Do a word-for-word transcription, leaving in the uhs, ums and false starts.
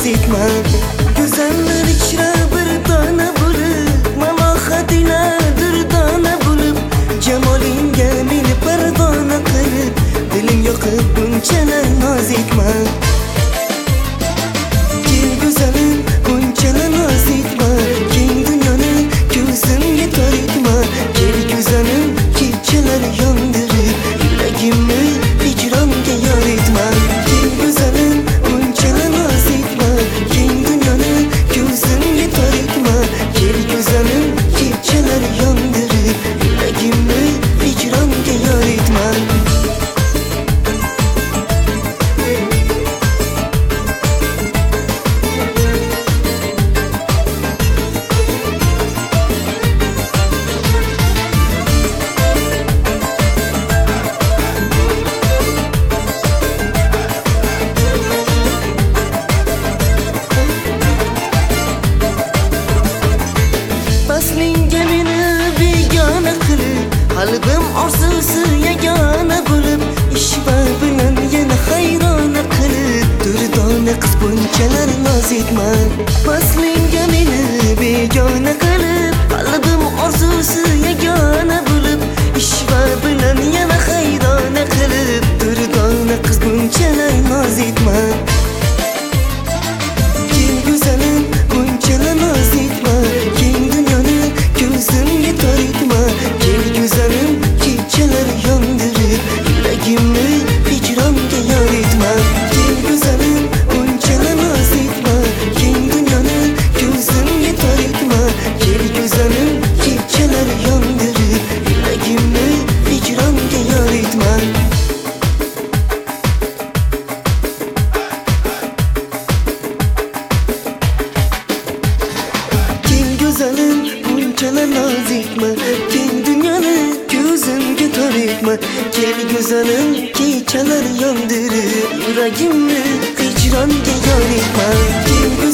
naz etma. Güzeller ichra bir dona bo'lib, malohatingga durdona bo'lib, jamolingga meni pardona qilib, dilim yoqib bunchalar naz etma. Kel go'zalim bunchalar naz etma, keng dunyoni ko'zimga tor etma. Kel go'zalim kechalar yondirib, yuragimni hijronga yor etma. Kel go'zalim bunchalar naz etma, keng dunyoni ko'zimga tor etma. Kel go'zalim kechalar yondirib, yuragimni hijronga yor etma. Faslingga meni begona qilib, qalbim orzusi yagona bo'lib, ishva bilan yana hayrona qilib, durdona qiz bunchalar noz etma. Faslingga meni begona qilib, qalbim orzusi yagona bo'lib, ishva bilan yana hayrona qilib, durdona qiz bunchalar noz etma. Kel go'zalim bunchalar noz etma, keng dunyoni ko'zimga tor etma. Kel go'zalim kechalar yondirib, yuragimni hijronga yor etma. Kel go'zalim bunchalar noz etma, keng dunyoni ko'zimga tor etma. Kel go'zalim kechalar yondirib, yuragimni hijronga yor etma. Güzelim bunchalar naz etma, keng dunyoni ko'zimga tor etma. Kel go'zalim kechalar yondirib, yuragimni hijronga yor etma.